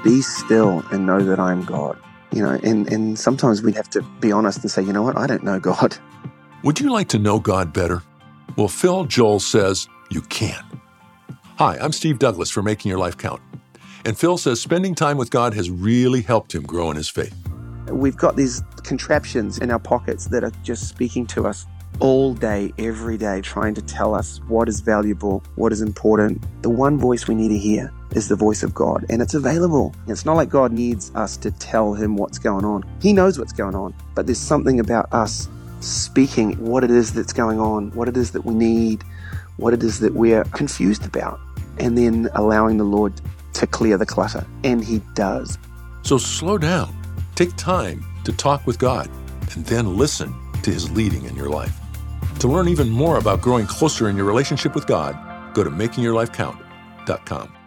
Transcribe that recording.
Be still and know that I am God. And sometimes we have to be honest and say, you know what, I don't know God. Would you like to know God better? Well, Phil Joel says you can. Hi, I'm Steve Douglas for Making Your Life Count. And Phil says spending time with God has really helped him grow in his faith. We've got these contraptions in our pockets that are just speaking to us all day, every day, trying to tell us what is valuable, what is important. The one voice we need to hear is the voice of God, and it's available. It's not like God needs us to tell him what's going on. He knows what's going on, but there's something about us speaking what it is that's going on, what it is that we need, what it is that we're confused about, and then allowing the Lord to clear the clutter, and he does. So slow down, take time to talk with God, and then listen to his leading in your life. To learn even more about growing closer in your relationship with God, go to makingyourlifecount.com.